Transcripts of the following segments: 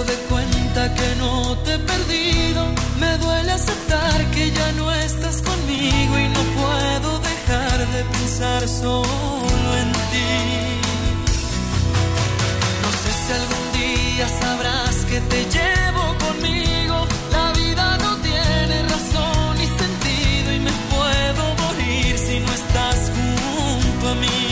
dado de cuenta que no te he perdido. Me duele aceptar que ya no estás conmigo y no puedo dejar de pensar solo en ti. No sé si algún día sabrás que te llevo conmigo. La vida no tiene razón ni sentido y me puedo morir si no estás junto a mí.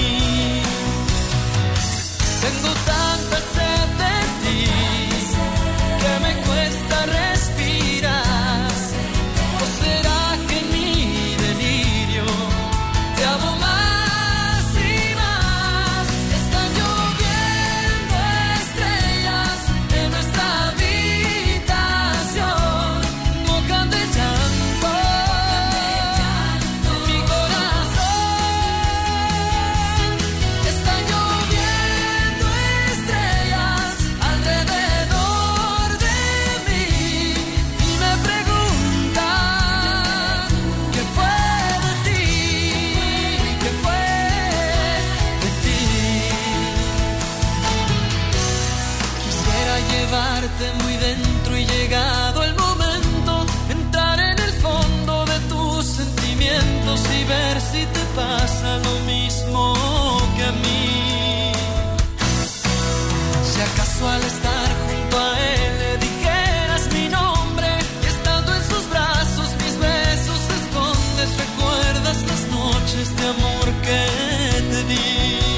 Tengo tanta sed de ti que me cuesta respirar. ¿O será que en mi delirio te amo más y más? Están lloviendo estrellas en nuestra habitación, mojan de llanto mi corazón. Están lloviendo estrellas alrededor de mí y me preguntan qué fue de ti, qué fue de ti. Quisiera llevarte muy dentro y llegado el momento, entrar en el fondo de tus sentimientos y ver si te pasa lo mismo que a mí. Si acaso al estar junto a él le dijeras mi nombre y estando en sus brazos mis besos escondes, recuerdas las noches de amor que te di.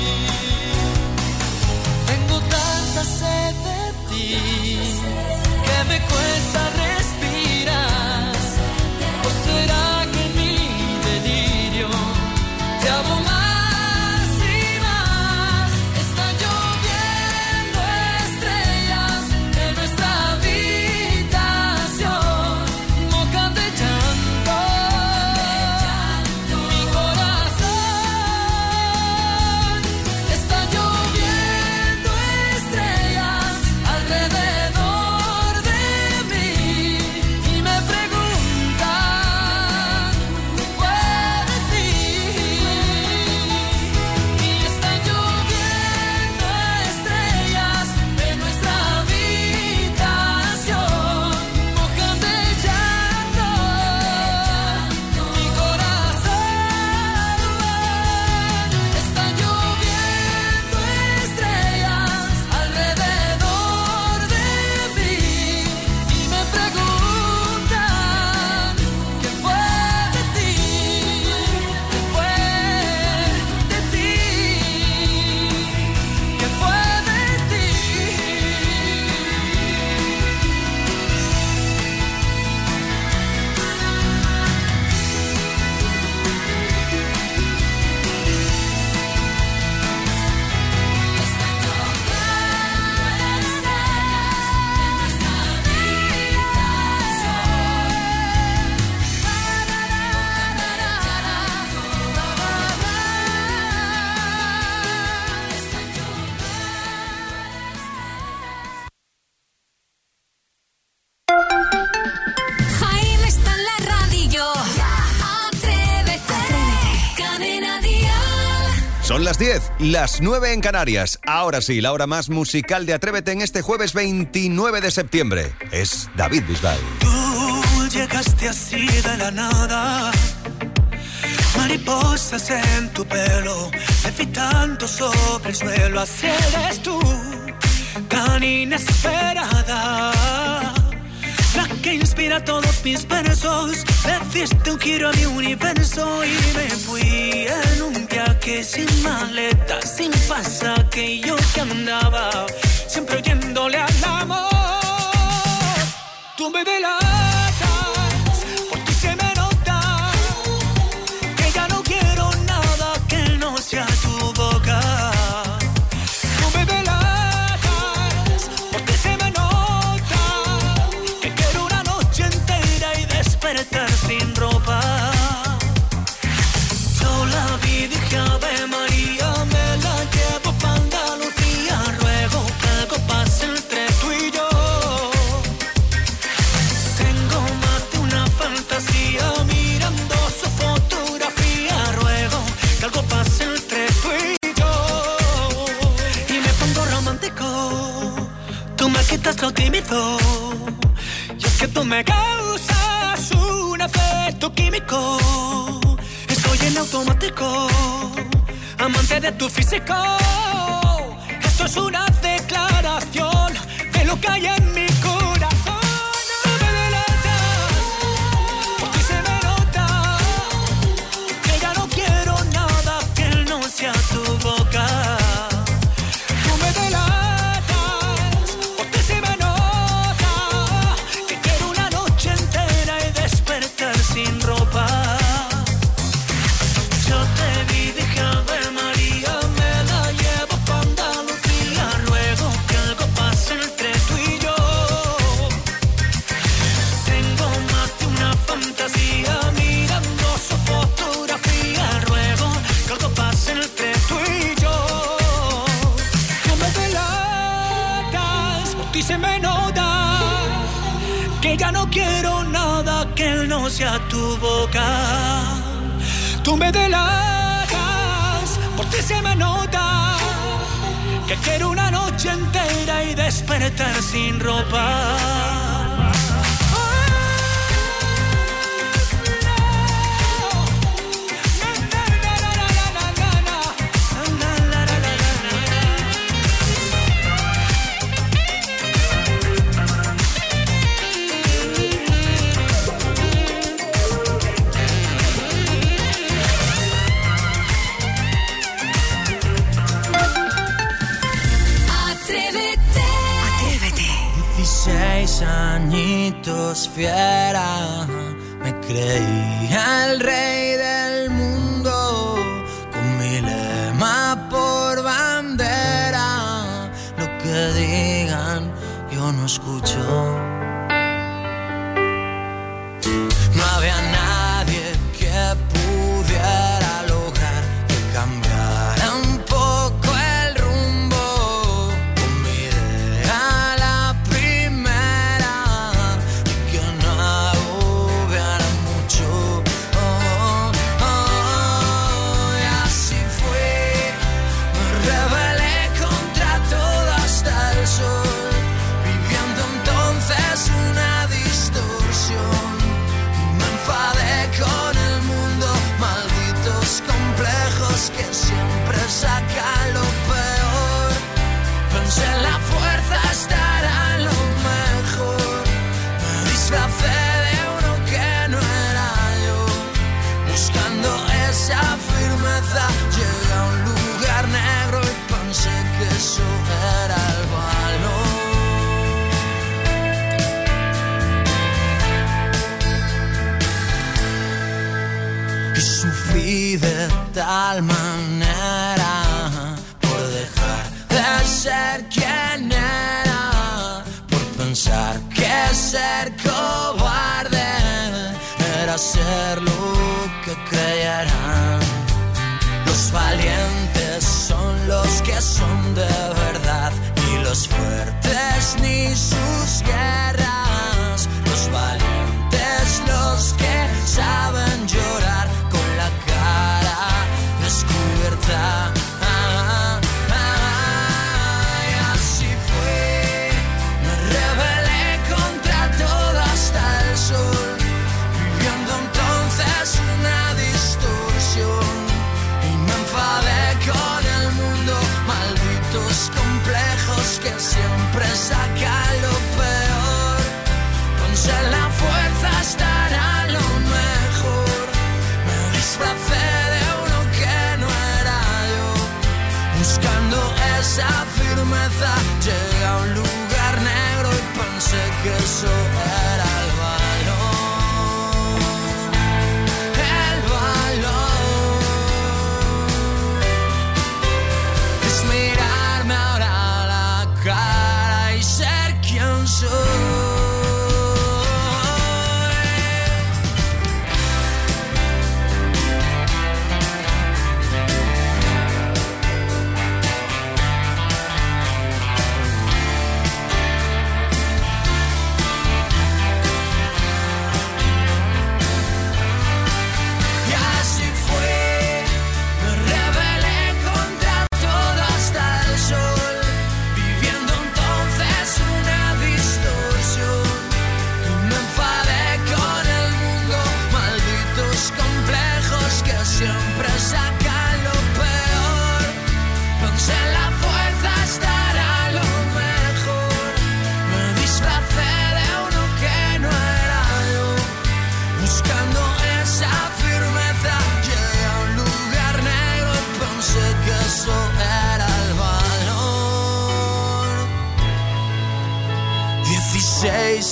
Tengo tanta sed de ti que me cuesta respirar. ¿O será que en mi delirio te amo más y más? Están lloviendo estrellas en nuestra habitación, mojan de llanto mi corazón. Están lloviendo estrellas alrededor de mí y me preguntan qué fue de ti. Y están lloviendo estrellas en nuestra habitación, mojan de llanto mi corazón. Están lloviendo estrellas alrededor de mí y me preguntan qué fue de ti, qué fue de ti, qué fue de ti. Jaime está en la radio. Atrévete. Cadena Dial. Son las 10, las 9 en Canarias. Ahora sí, la hora más musical de Atrévete en este jueves 29 de septiembre. Es David Bisbal. Tú llegaste así de la nada, mariposas en tu pelo, levitando sobre el suelo. Así eres tú, tan inesperada, la que inspira todos mis versos. Le diste un giro a mi universo y me fui en un viaje sin maleta, sin pasaje. Y yo que andaba siempre oyéndole al amor. Tú me delatas, por ti se me nota que ya no quiero nada que no sea tu boca. Tú me delatas, por ti se me nota que quiero una noche entera y despertar sin ropa. Yo la vi, dije Ave María, me la llevo pa' Andalucía. Ruego que algo pase entre tú y yo. Tengo más de una fantasía mirando su fotografía. Ruego que algo pase entre tú y quitas lo tímido. Y es que tú me causas un efecto químico. Estoy en automático, amante de tu físico. Esto es una declaración de lo que hay en mi corazón. Tú me delatas, por ti se me nota que ya no quiero nada que no sea tu boca. Tú me delatas, por ti se me nota que quiero una noche entera y despertar sin ropa. Yo te vi, dije Ave María, me la llevo pa' Andalucía. Ruego que algo pase entre tú y yo. Tengo más de una fantasía mirando su fotografía. Ruego que algo pase entre tú y yo. Tú me delatas, por ti se me nota que ya no quiero nada que no sea tu boca. Tú me delatas, por ti se me nota que quiero una noche entera y despertar sin ropa. Atrévete. 16 añitos fiera, me creía el rey del mundo, con mi lema por bandera. Lo que digan, yo no escucho. No había nadie que pudiera lograr que cambiara un poco el rumbo. Con mi idea la primera y que no agobiara mucho. Y así fue, me rebelé contra todo hasta el sol, viviendo entonces una distorsión. Y me enfadé con el mundo, malditos complejos que siempre sacan lo peor. Pensé en la fuerza estará lo mejor. Me disfracé de uno que no era yo, buscando esa firmeza. Llegué a un lugar negro y pensé que eso era el valor. Y sufrí de tal manera por dejar de ser quien era, por pensar que ser cobarde era ser lo que creyeran. Los valientes son los que son de verdad, ni los fuertes ni sus guerras. Los valientes los que saben llorar con la cara descubierta. Y así fue, me rebelé contra todo hasta el sol, viviendo entonces una distorsión. Y me enfadé con el mundo, malditos complejos que siempre sacan lo peor. Pensé en la fuerza estará lo mejor. Me disfracé de uno que no era yo, buscando esa firmeza. Llegué a un lugar negro y pensé que eso era el valor. El valor es mirarme ahora a la cara y ser quien soy.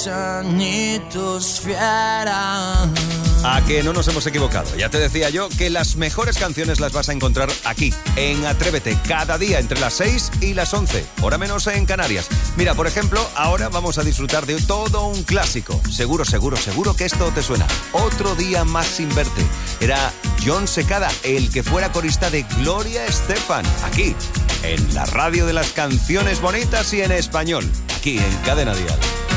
10 añitos fiera. A que no nos hemos equivocado. Ya te decía yo que las mejores canciones las vas a encontrar aquí, en Atrévete, cada día entre las 6 y las 11, hora menos en Canarias. Mira, por ejemplo, ahora vamos a disfrutar de todo un clásico. Seguro que esto te suena. Otro día más sin verte. Era Jon Secada, el que fuera corista de Gloria Estefan, aquí, en la radio de las canciones bonitas y en español, aquí en Cadena Dial.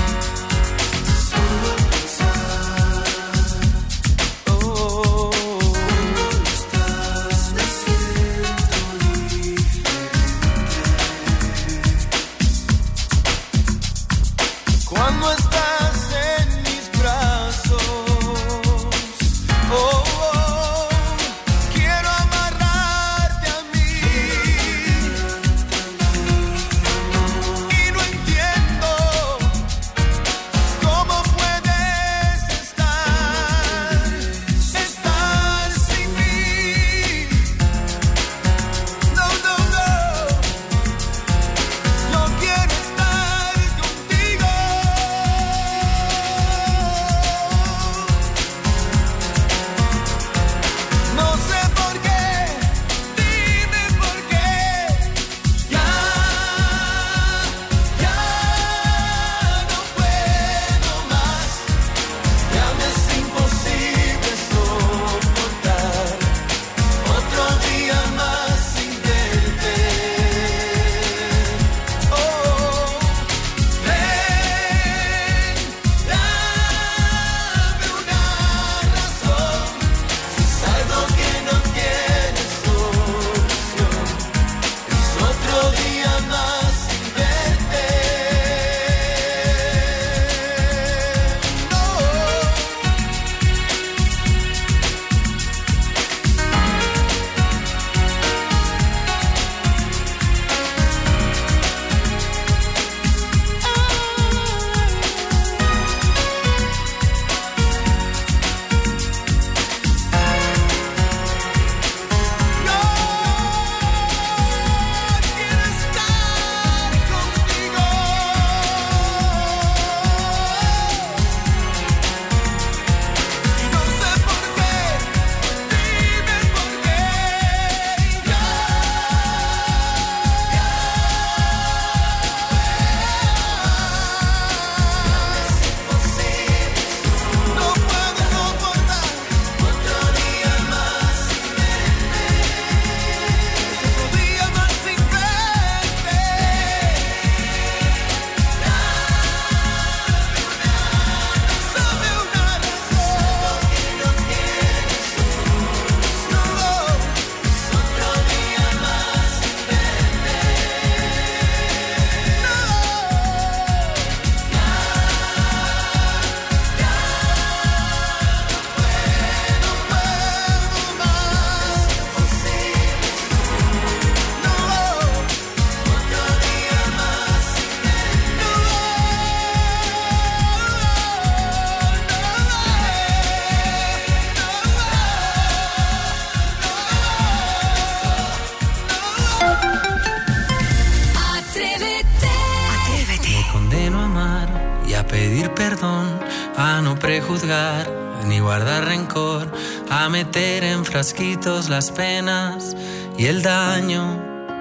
Prejuzgar, ni guardar rencor, a meter en frasquitos las penas y el daño.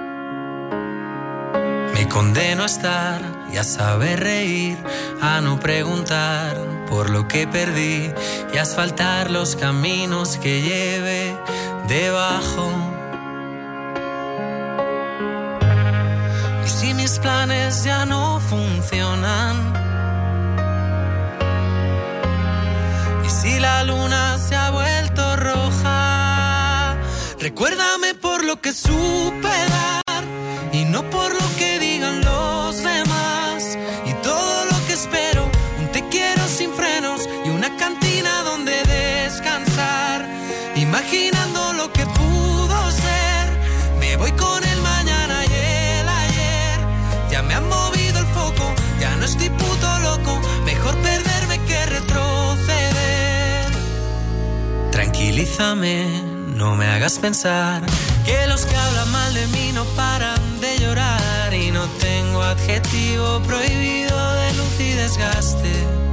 Me condeno a estar y a saber reír, a no preguntar por lo que perdí y a asfaltar los caminos que lleve debajo. Y si mis planes ya no funcionan, si la luna se ha vuelto roja, recuérdame por lo que supe dar y no por lo que digan los demás. Y todo lo que espero, un te quiero sin frenos y una cantina donde descansar. Imaginando lo que pudo ser, me voy con el mañana y el ayer. Ya me han movido el foco, ya no estoy puto loco. Mejor perderme que retroceder. Tranquilízame, no me hagas pensar que los que hablan mal de mí no paran de llorar. Y no tengo adjetivo prohibido de luz y desgaste.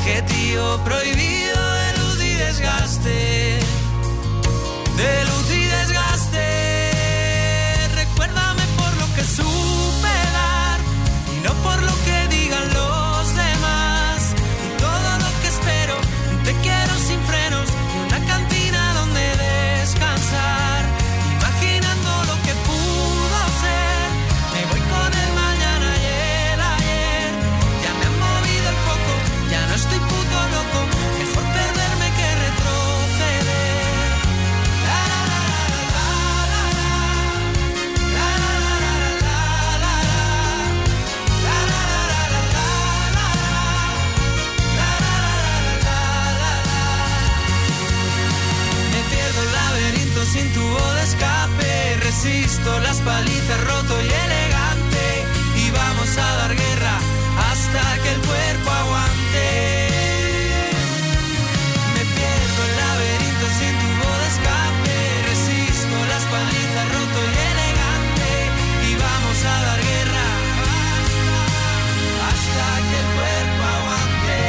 Objetivo prohibido de luz y desgaste. De luz y desgaste. Recuérdame por lo que supe dar y no por lo que digan los demás. Y todo lo que espero, te quiero sin frenos y una cantina donde descansar. Imaginando lo que pudo ser, me voy con el mañana y el ayer. Ya me han movido el foco, ya no estoy puto loco. Mejor perderme que retroceder. Sin tubo de escape, resisto las palizas, roto y elegante, y vamos a dar guerra hasta que el cuerpo aguante. Me pierdo el laberinto sin tubo de escape, resisto las palizas, roto y elegante, y vamos a dar guerra hasta que el cuerpo aguante.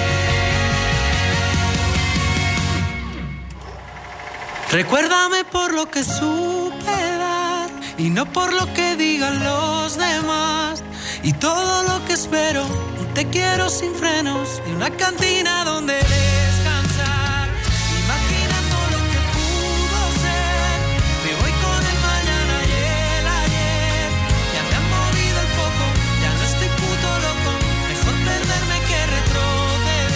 Recuérdame por lo que supe dar y no por lo que digan los demás. Y todo lo que espero, te quiero sin frenos y una cantina donde descansar. Imaginando lo que pudo ser, me voy con el mañana y el ayer. Ya me han movido el foco, ya no estoy puto loco. Mejor perderme que retroceder.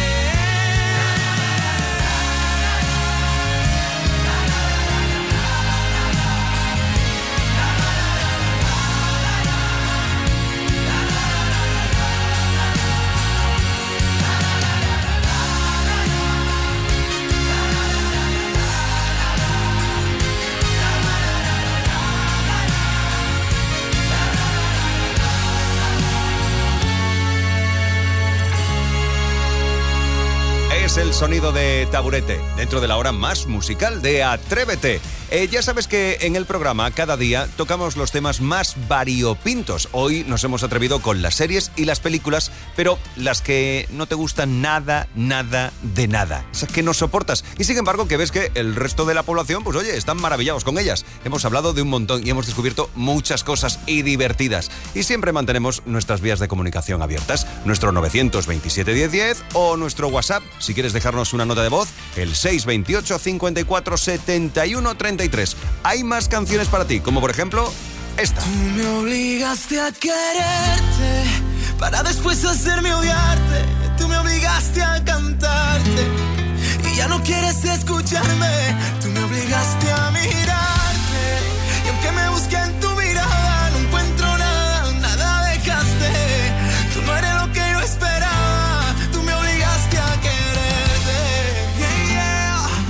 Es el sonido de Taburete, dentro de la hora más musical de Atrévete. Ya sabes que en el programa cada día tocamos los temas más variopintos. Hoy nos hemos atrevido con las series y las películas, pero las que no te gustan nada de nada. Esas que no soportas. Y sin embargo que ves que el resto de la población, pues oye, están maravillados con ellas. Hemos hablado de un montón y hemos descubierto muchas cosas y divertidas. Y siempre mantenemos nuestras vías de comunicación abiertas. Nuestro 927 1010 o nuestro WhatsApp, si quieres dejarnos una nota de voz, el 628 54 71 33. Hay más canciones para ti, como por ejemplo esta. Tú me obligaste a quererte para después hacerme odiarte. Tú me obligaste a cantarte y ya no quieres escucharme. Tú me obligaste a mirarte y aunque me busqué en tu mirada no encuentro nada, nada dejaste. Tú no eres lo que yo esperaba. Tú me obligaste a quererte, yeah, yeah.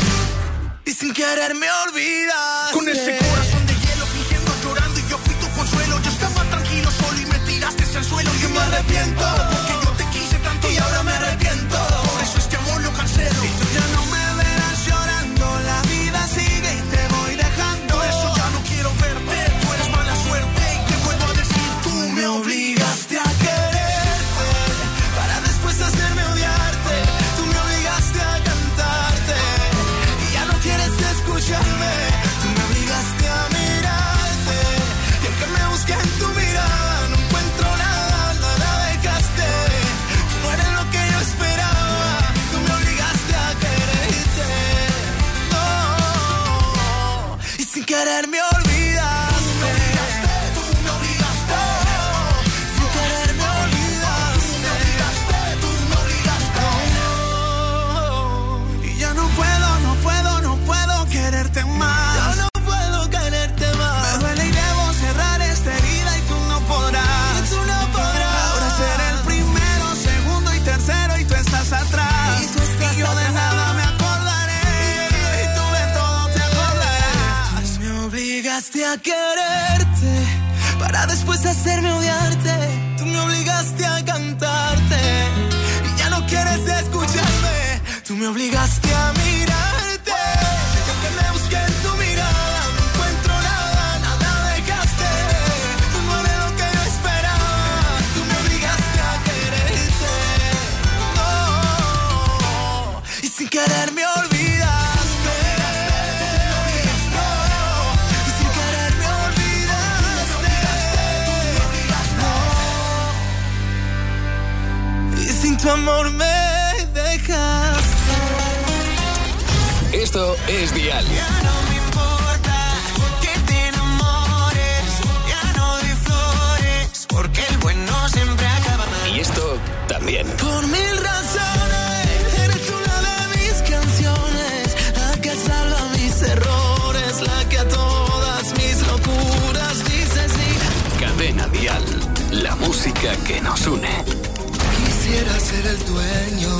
Y sin querer me olvidas. Con ese corazón de hielo fingiendo llorando y yo fui tu consuelo. Yo estaba tranquilo solo y me tiraste al suelo. Yo me arrepiento porque yo te quise tanto y ahora me arrepiento. Por eso este amor lo cancelo. Y tú ya no me verás llorando. La vida sigue y te voy dejando. Por eso ya no quiero verte. Tú eres mala suerte y te vuelvo a decir. Tú me obligaste a quererte para después hacerme odiarte. Tú me obligaste a cantarte y ya no quieres escucharme. Tú me obligaste a mirarte y aunque me busqué en tu mirada no encuentro nada, nada dejaste. Tú no eres lo que yo esperaba. Tú me obligaste a quererte, no, y sin querer me olvidaste. Tú me obligaste. Sin querer me olvidaste. Tú me obligaste. Y ya no puedo quererte más. Ya no puedo quererte más. Me duele y debo cerrar esta herida y tú no podrás. Y tú no podrás. Ahora ser el primero, segundo y tercero y tú estás atrás. Y yo de nada me acordaré y tú de todo te acordarás. Tú me obligaste a quererte para después hacerme odiarte. Tú me obligaste a cantarte y ya no quieres escucharme. Tú me obligaste a mirarte y aunque me busqué en tu mirada no encuentro nada, nada dejaste. Tú no eres lo que yo esperaba. Tú me obligaste a quererte, no. amor me dejas. Esto es Dial. Ya no me importa que te enamores, ya no doy flores, porque el bueno siempre acaba mal. Y esto también. Por mil razones, eres una de mis canciones, la que salva mis errores, la que a todas mis locuras dice sí. Cadena Dial, la música que nos une. Quisiera ser el dueño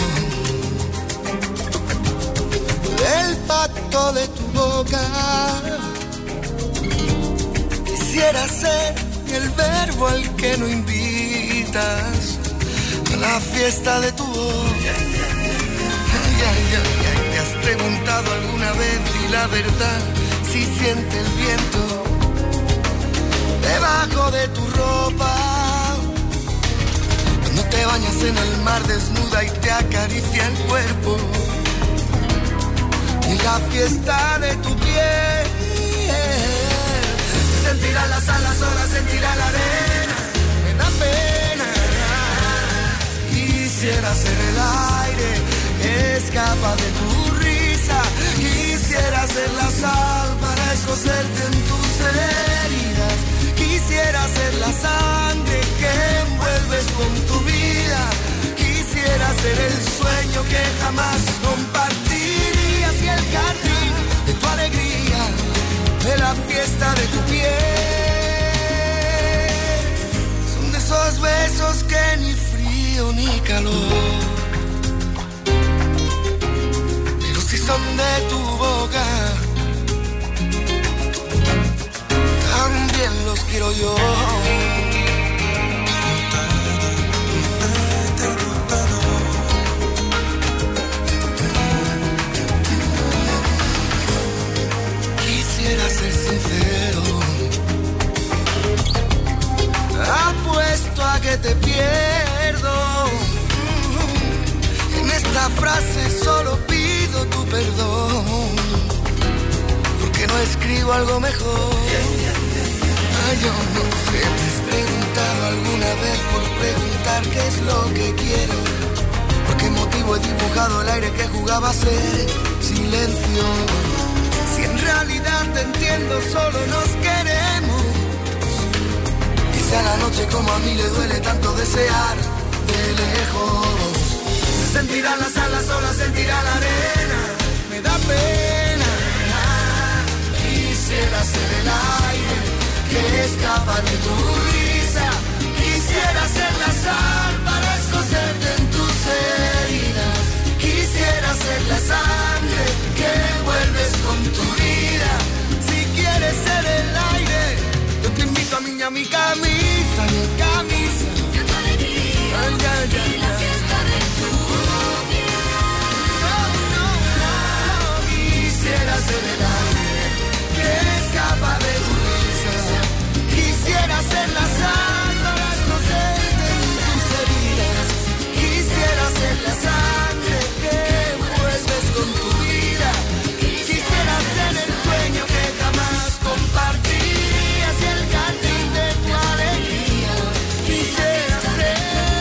del pacto de tu boca. Quisiera ser el verbo al que no invitas a la fiesta de tu voz. ¿Te has preguntado alguna vez si la verdad si siente el viento debajo de tu ropa? Cuando te bañas en el mar desnuda y te acaricia el cuerpo. Y la fiesta de tu piel. Sentirás las alas, olas, sentirás la arena. Me da pena. Quisiera ser el aire que escapa de tu risa. Quisiera ser la sal para escocerte en tus heridas. Quisiera ser la sangre que envuelves con tu vida. Quisiera ser el sueño que jamás compartirías y el jardín de tu alegría, de la fiesta de tu piel. Son de esos besos que ni frío ni calor, pero si son de tu boca, también los quiero yo. Quisiera ser sincero, apuesto a que te pierdo. En esta frase solo pido tu perdón, porque no escribo algo mejor. Yo no sé, te has preguntado alguna vez por preguntar qué es lo que quiero, por qué motivo he dibujado el aire que jugaba a ser silencio. Si en realidad te entiendo, solo nos queremos. Quizá la noche como a mí le duele tanto desear de lejos. Sentirá las alas, sola sentirá la arena. Me da pena. Quisiera ser el aire que escapa de tu risa. Quisiera ser la sal para escocerte en tus heridas. Quisiera ser la sangre que envuelves con tu vida. Si quieres ser el aire, yo te invito a mi camisa, mi camisa. Que tu alegría y la fiesta de tu piel. No, quisiera ser el aire que escapa de tu risa. Quisiera ser la sal para escocerte en tus heridas. Quisiera ser la sangre que envuelves con tu vida. Quisiera ser el sueño que jamás compartirías y el jardín de tu alegría. Quisiera ser.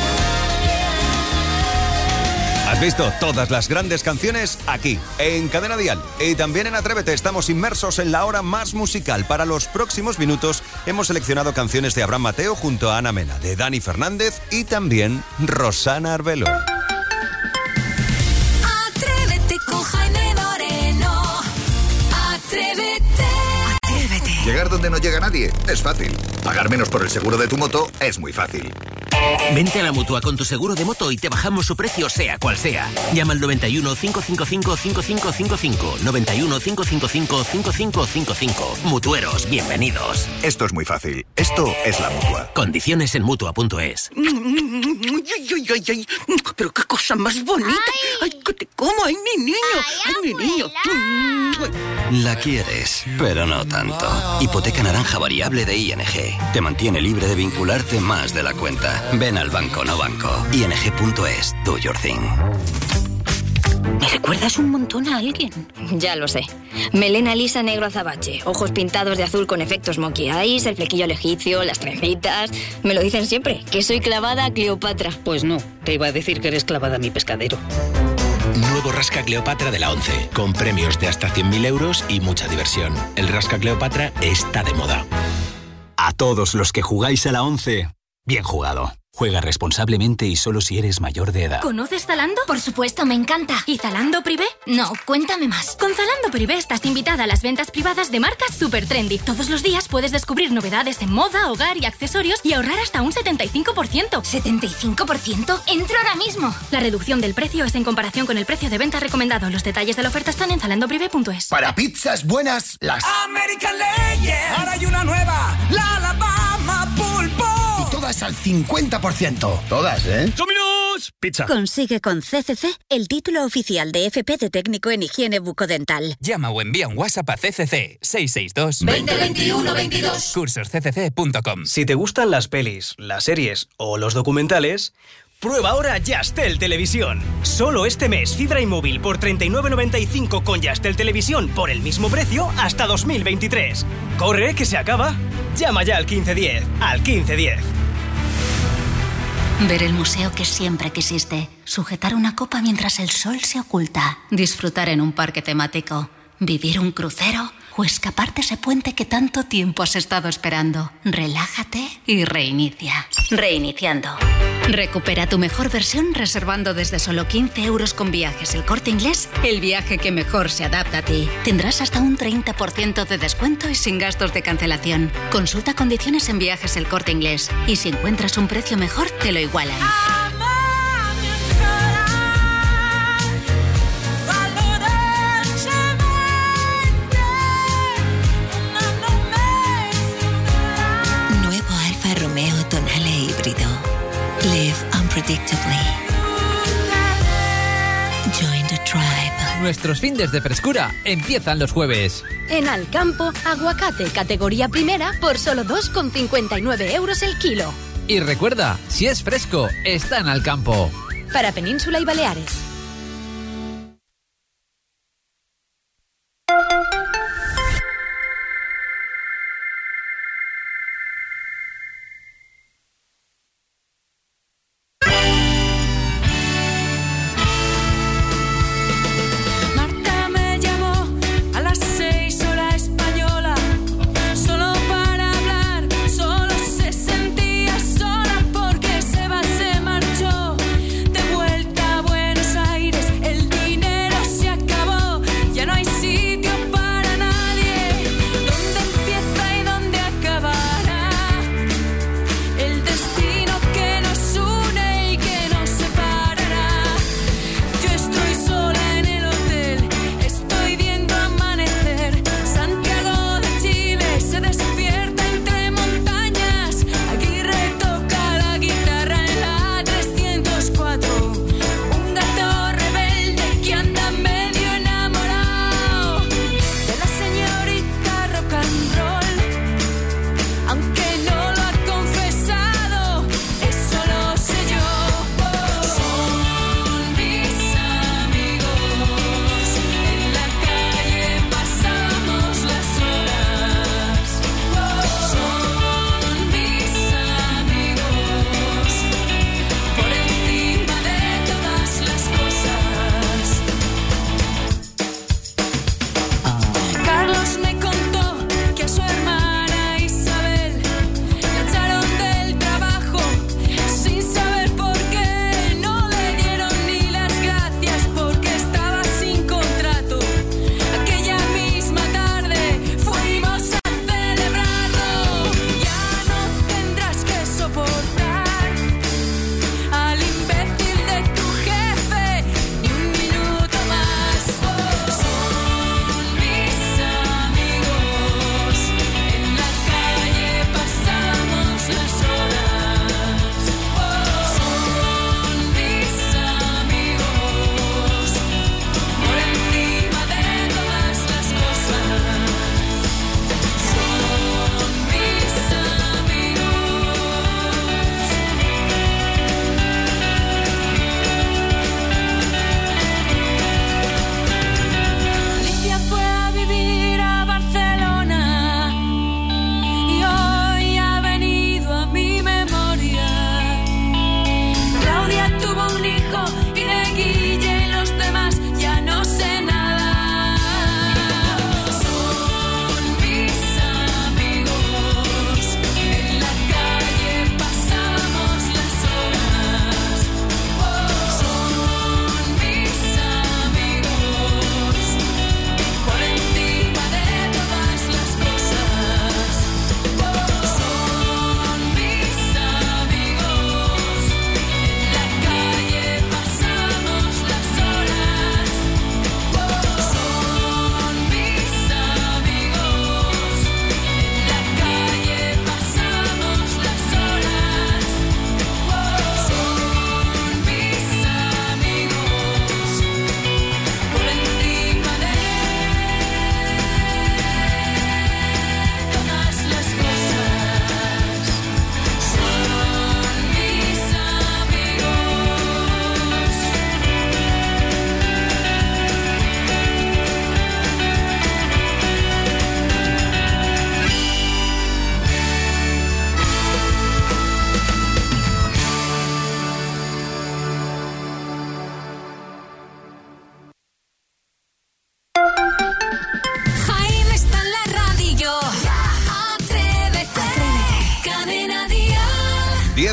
¿Has visto? Todas las grandes canciones aquí, en Cadena Dial. Y también en Atrévete estamos inmersos en la hora más musical. Para los próximos minutos hemos seleccionado canciones de Abraham Mateo junto a Ana Mena, de Dani Fernández y también Rosana Arbelo. Atrévete con Jaime Moreno. Atrévete. Atrévete. Llegar donde no llega nadie es fácil. Pagar menos por el seguro de tu moto es muy fácil. Vente a la Mutua con tu seguro de moto y te bajamos su precio sea cual sea. Llama al 91 555 5555. 91 555 5555. Mutueros, bienvenidos. Esto es muy fácil. Esto es la Mutua. Condiciones en Mutua.es. Pero qué cosa más bonita. Ay, que te como. Ay, mi niño. Ay, mi niño. La quieres, pero no tanto. Hipoteca naranja variable de ING. Te mantiene libre de vincularte más de la cuenta. Ven al banco, no banco. ING.es. Do your thing. Me recuerdas un montón a alguien. Ya lo sé. Melena lisa negro azabache, ojos pintados de azul con efectos monkey eyes, el flequillo al egipcio, las trencitas. Me lo dicen siempre, que soy clavada a Cleopatra. Pues no, te iba a decir que eres clavada a mi pescadero. Nuevo Rasca Cleopatra de la 11, con premios de hasta 100.000 euros y mucha diversión. El Rasca Cleopatra está de moda. A todos los que jugáis a la 11, bien jugado. Juega responsablemente y solo si eres mayor de edad. ¿Conoces Zalando? Por supuesto, me encanta. ¿Y Zalando Privé? No, cuéntame más. Con Zalando Privé estás invitada a las ventas privadas de marcas super trendy. Todos los días puedes descubrir novedades en moda, hogar y accesorios y ahorrar hasta un 75%. ¿75%? ¡Entro ahora mismo! La reducción del precio es en comparación con el precio de venta recomendado. Los detalles de la oferta están en zalandoprivé.es. Para pizzas buenas, las American Legends. Ahora hay una nueva, la Alabama Pulpo. Y todas al 50%. Todas, ¿eh? ¡Dominos! Pizza. Consigue con CCC el título oficial de FP de técnico en higiene bucodental. Llama o envía un WhatsApp a CCC 662 20 21 22. cursosccc.com. Si te gustan las pelis, las series o los documentales, prueba ahora Yastel Televisión. Solo este mes fibra y móvil por 39,95 con Yastel Televisión por el mismo precio hasta 2023. ¡Corre, que se acaba! Llama ya al 1510. Al 1510. Ver el museo que siempre quisiste. Sujetar una copa mientras el sol se oculta. Disfrutar en un parque temático. Vivir un crucero. O escaparte ese puente que tanto tiempo has estado esperando. Relájate y reinicia. Reiniciando. Recupera tu mejor versión reservando desde solo 15 euros con Viajes El Corte Inglés el viaje que mejor se adapta a ti. Tendrás hasta un 30% de descuento y sin gastos de cancelación. Consulta condiciones en Viajes El Corte Inglés. Y si encuentras un precio mejor, te lo igualan. Romeo Tonale híbrido. Live unpredictably. Join the tribe. Nuestros fines de frescura empiezan los jueves. En Alcampo, aguacate categoría primera por solo 2,59 euros el kilo. Y recuerda, si es fresco, está en Alcampo. Para Península y Baleares. Buenos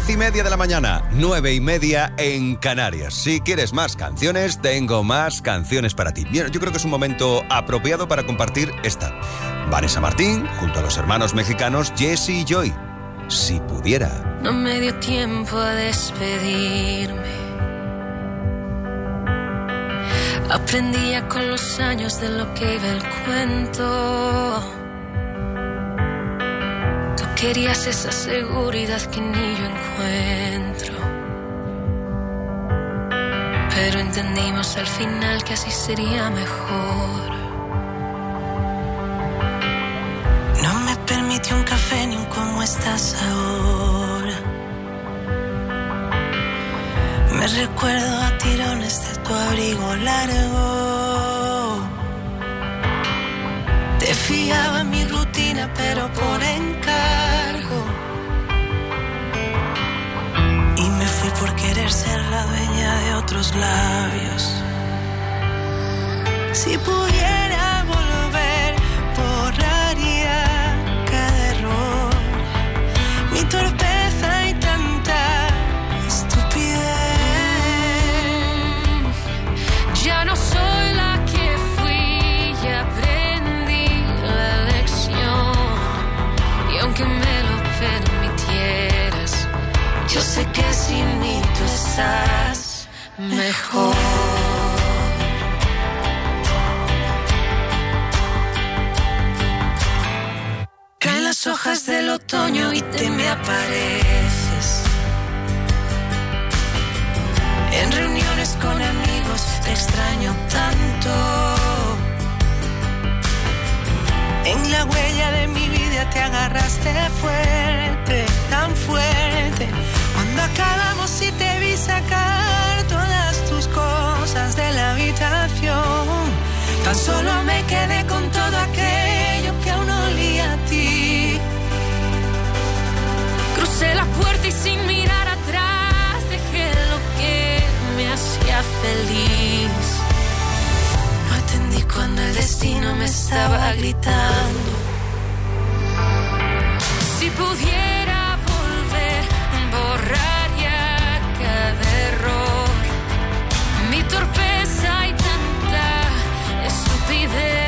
10:30 de la mañana, 9:30 en Canarias. Si quieres más canciones, tengo más canciones para ti. Bien, yo creo que es un momento apropiado para compartir esta. Vanessa Martín, junto a los hermanos mexicanos Jesse y Joy. Si pudiera. No me dio tiempo a despedirme. Aprendía con los años de lo que iba el cuento. Tú querías esa seguridad que ni yo encuentro. Pero entendimos al final que así sería mejor. No me permitió un café ni un cómo estás ahora. Me recuerdo a tirones de tu abrigo largo. Te fiaba en mi rutina, pero por encargo. Y me fui por querer ser la dueña de otros labios. Si pudiera volver, borraría cada error. Mi torpeza y tanta estupidez. Ya no soy la que fui y aprendí la lección. Y aunque me lo permitieras, yo sé que sin mí tú estás mejor. Caen las hojas del otoño y te me apareces. En reuniones con amigos te extraño tanto. En la huella de mi vida te agarraste fuerte, tan fuerte. Cuando acabamos y te vi sacar todas tus cosas de la habitación, tan solo me quedé con todo aquello que aún olía a ti. Crucé la puerta y sin mirar atrás dejé lo que me hacía feliz. No atendí cuando el destino me estaba gritando. Si pudiera volver, borraría cada error. Mi torpeza y tanta estupidez.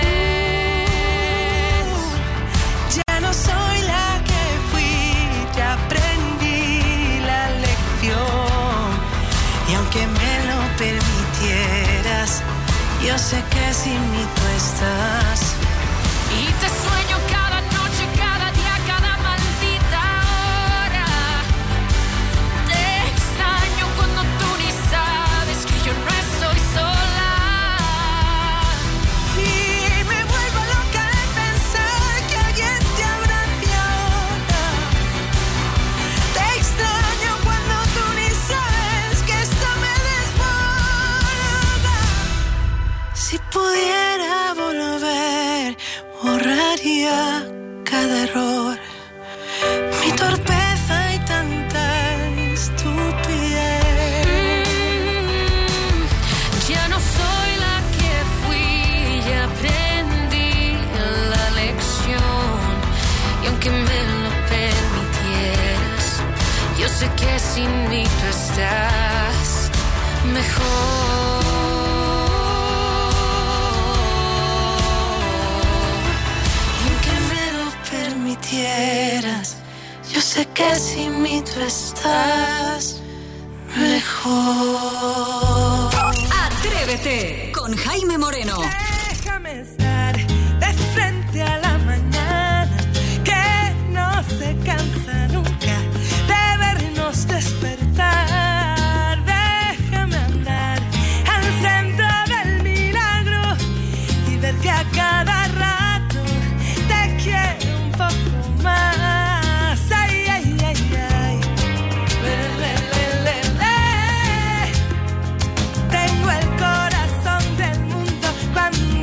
Ya no soy la que fui, ya aprendí la lección. Y aunque me lo permitieras, yo sé que sin mí tú estás. Y te sueño cada noche, cada día, cada maldita hora. Te extraño cuando tú ni sabes que yo no estoy sola. Y me vuelvo loca de pensar que alguien te abrace ahora. Te extraño cuando tú ni sabes que esto me desborda. Si pudiera volver, borraría cada error. Mi torpeza y tanta estupidez. Ya no soy la que fui y aprendí la lección. Y aunque me lo permitieras, yo sé que sin mí tú estás mejor. Yo sé que sin mí tú estás mejor. Atrévete con Jaime Moreno. Déjame estar de frente a la mañana, que no se cansa nunca de vernos despertar. Déjame andar al centro del milagro y ver que a cada rato te quiero un poco más. Ay, ay, ay, ay. Tengo el corazón del mundo cuando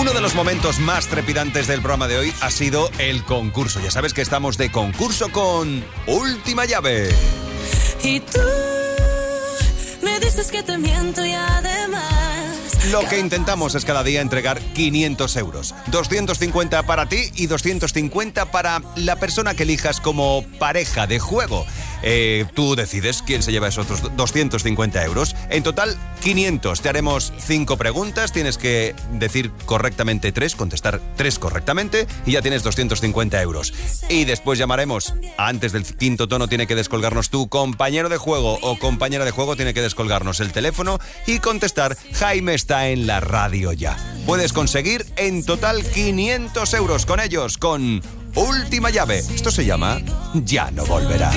Uno de los momentos más trepidantes del programa de hoy ha sido el concurso. Ya sabes que estamos de concurso con Última Llave. Y tú me dices que te miento y además... Lo que intentamos es cada día entregar 500 euros. 250 para ti y 250 para la persona que elijas como pareja de juego. Tú decides quién se lleva esos otros 250 euros. En total, 500. Te haremos 5 preguntas. Tienes que decir correctamente 3, contestar 3 correctamente y ya tienes 250 euros. Y después llamaremos. Antes del quinto tono tiene que descolgarnos tu compañero de juego o compañera de juego, tiene que descolgarnos el teléfono y contestar: Jaime está en la radio ya. Puedes conseguir en total 500 euros con ellos, con Última Llave. Esto se llama Ya no volverá.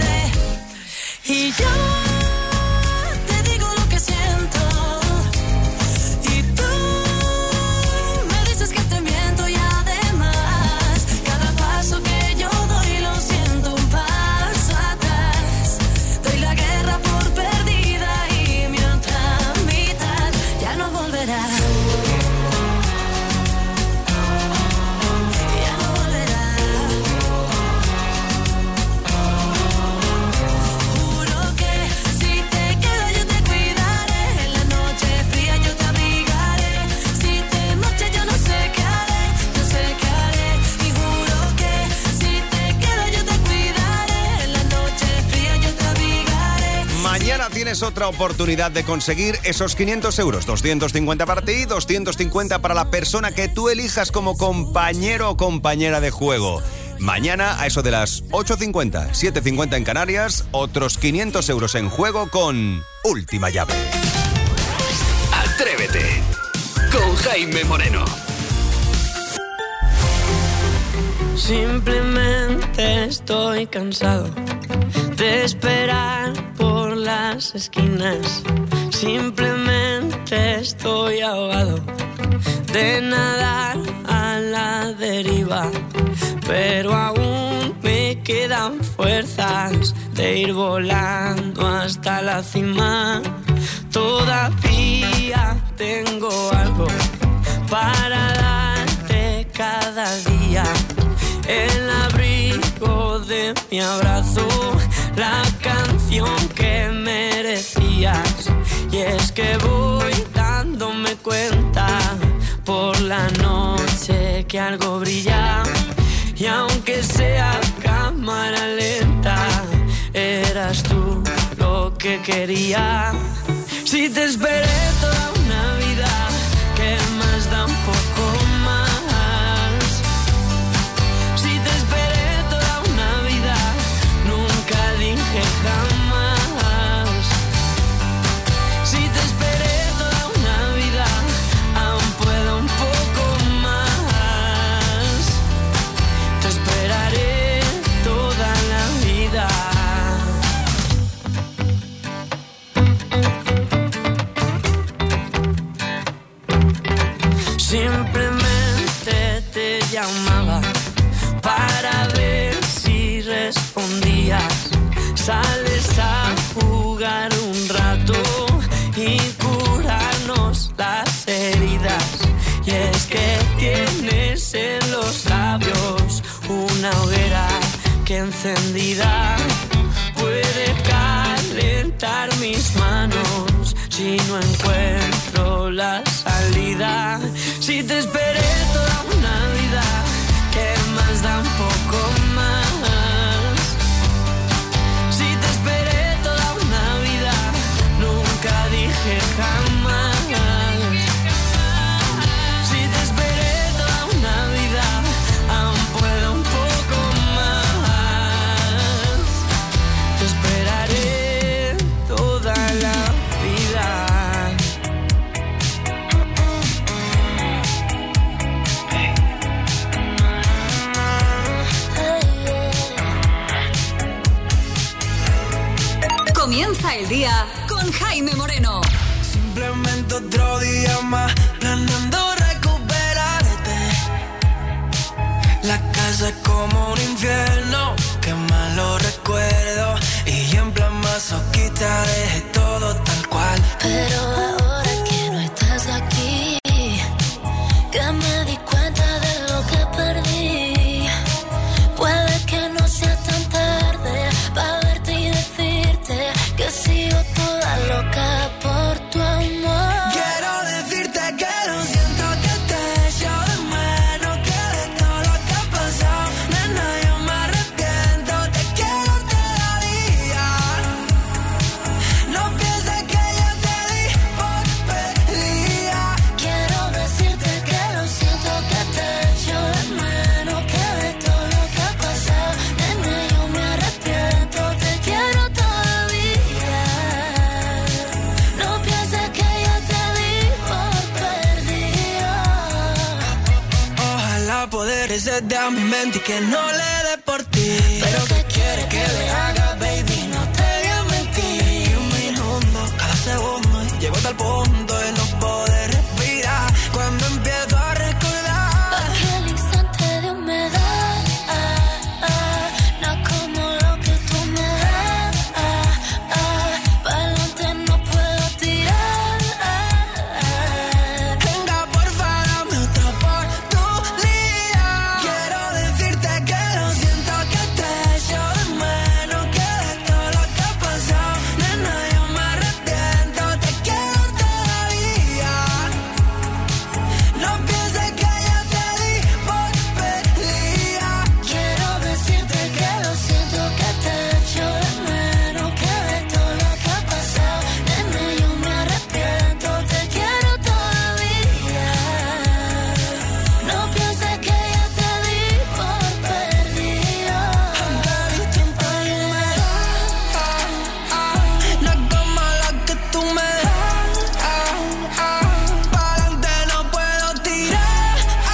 Y yo te digo lo que siento y tú me dices que te miento y además cada paso que yo doy lo siento un paso atrás. Doy la guerra por perdida y mi otra mitad ya no volverá. Mañana tienes otra oportunidad de conseguir esos 500 euros. 250 para ti, 250 para la persona que tú elijas como compañero o compañera de juego. Mañana, a eso de las 8:50, 7:50 en Canarias, otros 500 euros en juego con Última Llave. Atrévete con Jaime Moreno. Simplemente estoy cansado de esperar por las esquinas. Simplemente estoy ahogado de nadar a la deriva. Pero aún me quedan fuerzas de ir volando hasta la cima. Todavía tengo algo para darte cada día. El abrigo de mi abrazo, la canción que merecías. Y es que voy dándome cuenta por la noche que algo brilla. Y aunque sea cámara lenta, eras tú lo que quería. Si te esperé toda una vida, ¿qué más da un poco más? Si te esperé toda una vida, nunca dije jamás. Si te esperé toda una vida, aún puedo un poco más. Te esperaré toda la vida. Simplemente te llamaba para ver si respondías. Sales a jugar un rato y curarnos las heridas. Y es que tienes en los labios una hoguera que encendida puede calentar mis manos si no encuentro la salida. Si te esperé toda una vida, ¿qué más da un poco más? Si te esperé toda una vida, nunca dije jamás. Si te esperé toda una vida, aún puedo un poco más. Te esperaré toda la vida. Comienza el día con Jaime Moreno. Simplemente otro día más, planeando recuperarte. La casa es como un infierno, qué malo recuerdo. Y en plan masoquista dejé todo tal cual. Pero ahora que no estás aquí, que me quiere se dé a mi mente y que no le dé por ti. Pero ¿qué quiere que le haga, baby? No te voy a mentir. Un minuto, cada segundo, llego hasta el punto de no poder respirar. Cuando empiezo a recordar aquel instante de humedad, no como lo que tú me das. Pa'lante no puedo tirar. Venga, porfa, dame otra oportunidad. Quiero decirte que lo siento, que te echo de menos, que de todo lo que ha pasado, nena, yo me arrepiento. Te quiero todavía. No pienses que ya te di por perdida. Quiero decirte que lo siento, que te echo de menos, que de todo lo que ha pasado, nena, yo me arrepiento. Te quiero todavía. No pienses que ya te di por perdida. Aunque distinto tú me das, no es como lo que tú me das. Pa'lante no puedo tirar.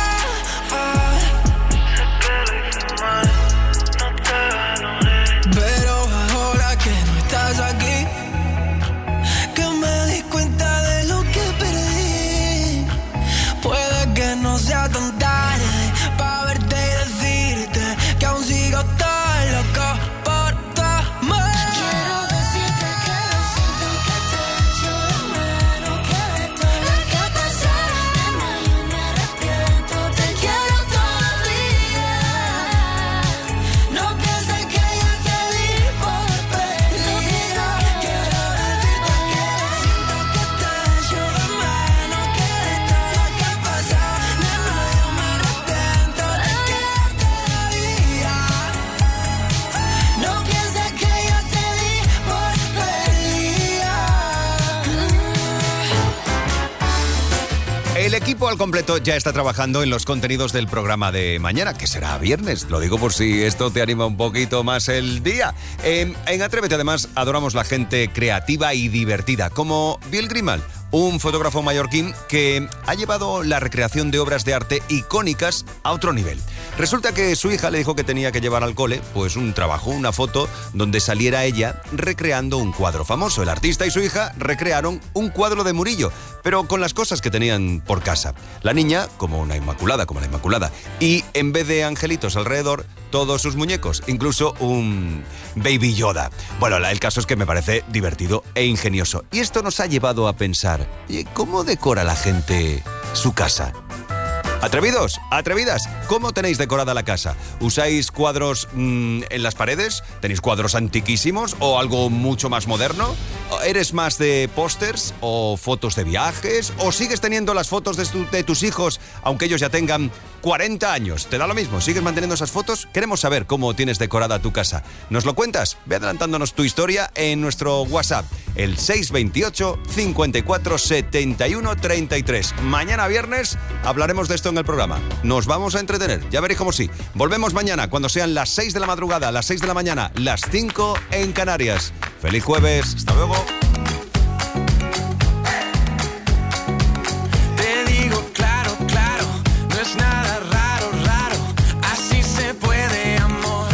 Pero ahora que no estás aquí, que me di cuenta de lo que perdí. Puede que no sea tan tarde pa' verte y decirte que aún sigo tan loco por tu amor. Quiero decirte que lo siento, que te echo de menos, que de todo lo que ha pasado, nena, yo me arrepiento. Te quiero todavía. No pienses que ya te di por perdida. Quiero decirte que lo siento, que te echo de menos, que de todo lo que ha pasado, nena, yo me arrepiento. Te quiero todavía. No pienses que ya te di por perdida. El equipo al completo ya está trabajando en los contenidos del programa de mañana, que será viernes. Lo digo por si esto te anima un poquito más el día. En Atrévete, además, adoramos la gente creativa y divertida, como Bill Grimal, un fotógrafo mallorquín que ha llevado la recreación de obras de arte icónicas a otro nivel. Resulta que su hija le dijo que tenía que llevar al cole pues un trabajo, una foto donde saliera ella recreando un cuadro famoso. El artista y su hija recrearon un cuadro de Murillo, pero con las cosas que tenían por casa. La niña, como la Inmaculada, y en vez de angelitos alrededor, todos sus muñecos, incluso un Baby Yoda. Bueno, el caso es que me parece divertido e ingenioso. Y esto nos ha llevado a pensar, ¿cómo decora la gente su casa? Atrevidos, atrevidas, ¿cómo tenéis decorada la casa? ¿Usáis cuadros en las paredes? ¿Tenéis cuadros antiquísimos o algo mucho más moderno? ¿Eres más de pósters o fotos de viajes? ¿O sigues teniendo las fotos de tus hijos aunque ellos ya tengan 40 años? ¿Te da lo mismo? ¿Sigues manteniendo esas fotos? Queremos saber cómo tienes decorada tu casa. ¿Nos lo cuentas? Ve adelantándonos tu historia en nuestro WhatsApp, el 628 54 71 33. Mañana viernes hablaremos de esto en el programa. Nos vamos a entretener, ya veréis cómo sí. Volvemos mañana cuando sean las 6 de la madrugada, las 6 de la mañana, las 5 en Canarias. ¡Feliz jueves! ¡Hasta luego! Te digo claro, claro, no es nada raro, raro, así se puede, amor.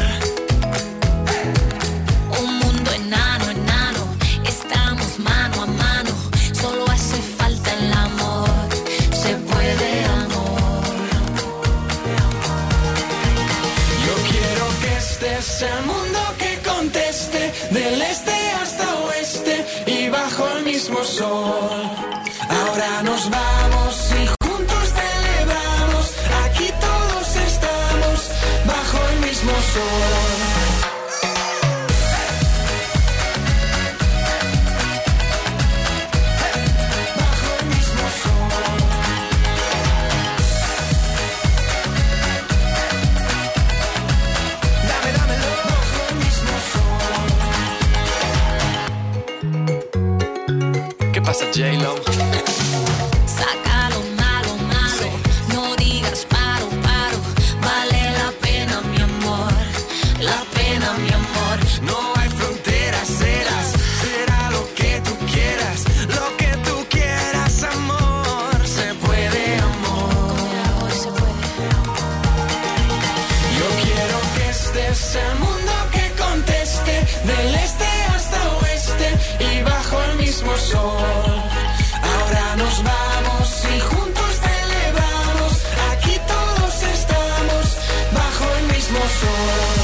Un mundo enano, enano, estamos mano a mano, solo hace falta el amor, se puede, amor. Yo quiero que este sea el mundo que conteste, del este hasta oeste y bajo el mismo sol. Ahora nos vamos y juntos celebramos, aquí todos estamos bajo el mismo sol. ¿Qué pasa, J-Lo? Saca lo malo, malo, no digas paro, paro, vale la pena, mi amor, sol. Ahora nos vamos y juntos celebramos. Aquí todos estamos bajo el mismo sol.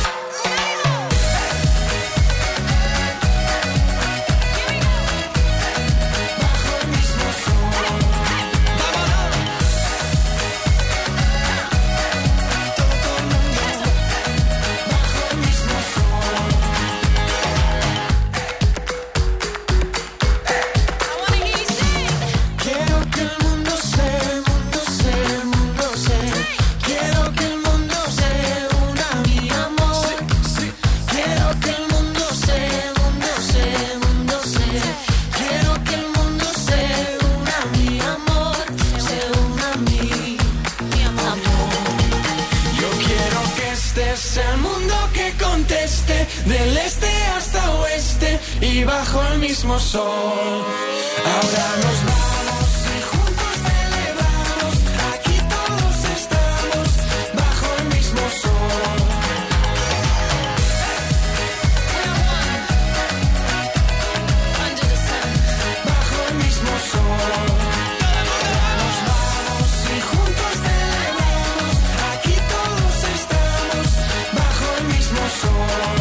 Del este hasta oeste y bajo el mismo sol. Ahora nos vamos y juntos celebramos. Aquí todos estamos bajo el mismo sol. Bajo el mismo sol. Ahora nos vamos y juntos celebramos. Aquí todos estamos bajo el mismo sol.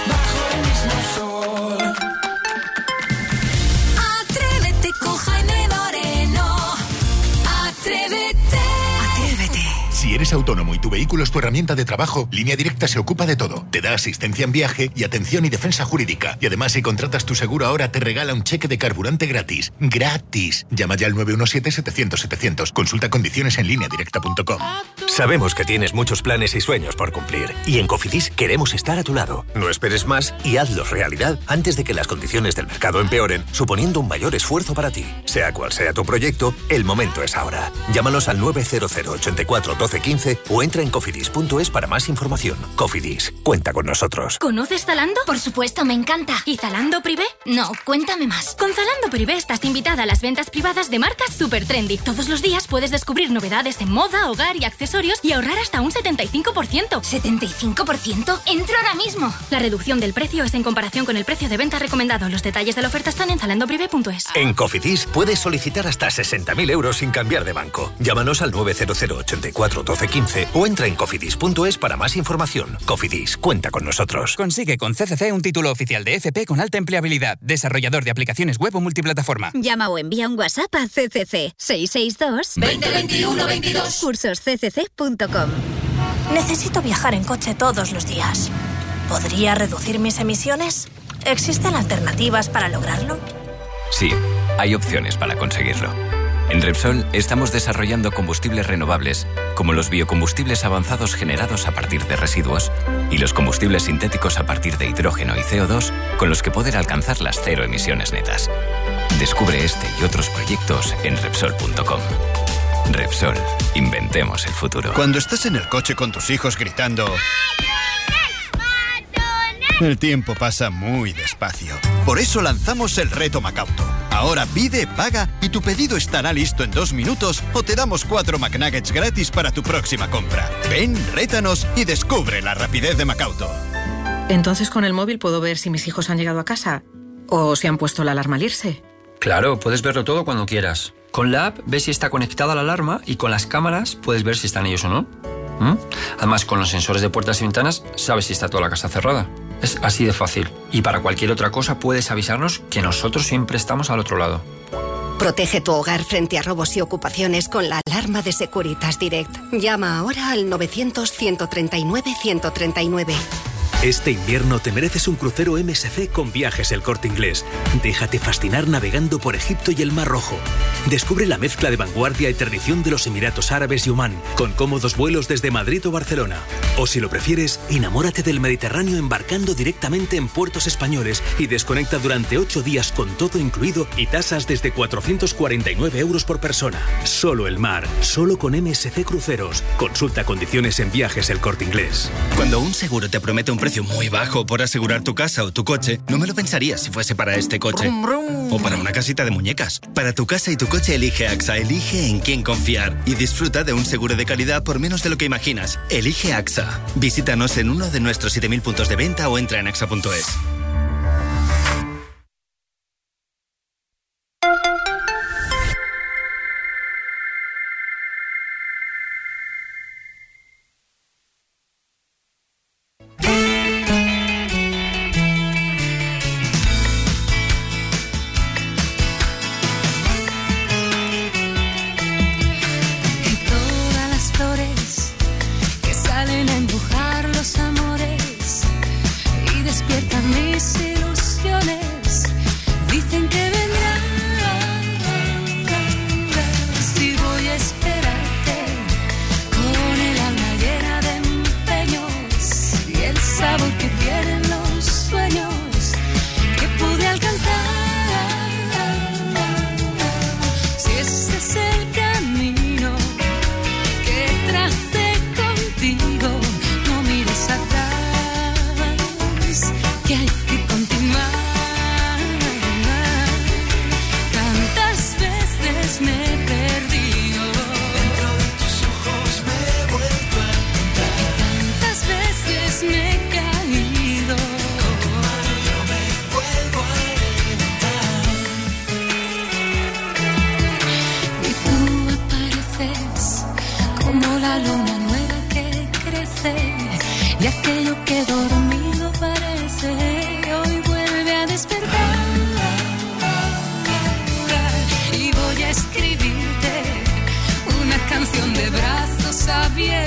Atrévete con Jaime Moreno. Atrévete. Si eres autónomo y tu vehículo es tu herramienta de trabajo, Línea Directa se ocupa de todo. Te da asistencia en viaje y atención y defensa jurídica. Y además, si contratas tu seguro ahora, te regala un cheque de carburante gratis. ¡Gratis! Llama ya al 917-700-700. Consulta condiciones en lineadirecta.com. Sabemos que tienes muchos planes y sueños por cumplir. Y en Cofidis queremos estar a tu lado. No esperes más y hazlos realidad antes de que las condiciones del mercado empeoren, suponiendo un mayor esfuerzo para ti. Sea cual sea tu proyecto, el momento es ahora. Llámanos al 900 84 12 15 o entra en cofidis.es para más información. Cofidis, cuenta con nosotros. ¿Conoces Zalando? Por supuesto, me encanta. ¿Y Zalando Privé? No, cuéntame más. Con Zalando Privé estás invitada a las ventas privadas de marcas super trendy. Todos los días puedes descubrir novedades en moda, hogar y accesorios y ahorrar hasta un 75%. ¿75%? ¡Entro ahora mismo! La reducción del precio es en comparación con el precio de venta recomendado. Los detalles de la oferta están en zalandoprivé.es. En Cofidis puedes solicitar hasta 60.000 euros sin cambiar de banco. Llámanos al 900 84 12 15 o entra en cofidis.es para más información. Cofidis, cuenta con nosotros. Consigue con CCC un título oficial de FP con alta empleabilidad, desarrollador de aplicaciones web o multiplataforma. Llama o envía un WhatsApp a CCC 662 20 21 22. cursosccc.com. Necesito viajar en coche todos los días. ¿Podría reducir mis emisiones? ¿Existen alternativas para lograrlo? Sí, hay opciones para conseguirlo. En Repsol estamos desarrollando combustibles renovables, como los biocombustibles avanzados generados a partir de residuos y los combustibles sintéticos a partir de hidrógeno y CO2, con los que poder alcanzar las cero emisiones netas. Descubre este y otros proyectos en Repsol.com. Repsol, inventemos el futuro. Cuando estás en el coche con tus hijos gritando, el tiempo pasa muy despacio. Por eso lanzamos el reto Macauto. Ahora pide, paga y tu pedido estará listo en 2 minutos o te damos 4 McNuggets gratis para tu próxima compra. Ven, rétanos y descubre la rapidez de Macauto. Entonces con el móvil puedo ver si mis hijos han llegado a casa o si han puesto la alarma al irse. Claro, puedes verlo todo cuando quieras. Con la app ves si está conectada la alarma y con las cámaras puedes ver si están ellos o no. Además, con los sensores de puertas y ventanas sabes si está toda la casa cerrada. Es así de fácil. Y para cualquier otra cosa puedes avisarnos que nosotros siempre estamos al otro lado. Protege tu hogar frente a robos y ocupaciones con la alarma de Securitas Direct. Llama ahora al 900-139-139. Este invierno te mereces un crucero MSC con Viajes El Corte Inglés. Déjate fascinar navegando por Egipto y el Mar Rojo. Descubre la mezcla de vanguardia y tradición de los Emiratos Árabes y Omán, con cómodos vuelos desde Madrid o Barcelona. O si lo prefieres, enamórate del Mediterráneo embarcando directamente en puertos españoles y desconecta durante 8 días con todo incluido y tasas desde 449 euros por persona. Solo el mar, solo con MSC Cruceros. Consulta condiciones en Viajes El Corte Inglés. Cuando un seguro te promete un precio muy bajo por asegurar tu casa o tu coche, no me lo pensaría si fuese para este coche. Brum, brum. O para una casita de muñecas. Para tu casa y tu coche elige AXA, elige en quién confiar y disfruta de un seguro de calidad por menos de lo que imaginas. Elige AXA. Visítanos en uno de nuestros 7.000 puntos de venta o entra en AXA.es. la luna nueva que crece y aquello que dormido parece hoy vuelve a despertar. Y voy a escribirte una canción de brazos abiertos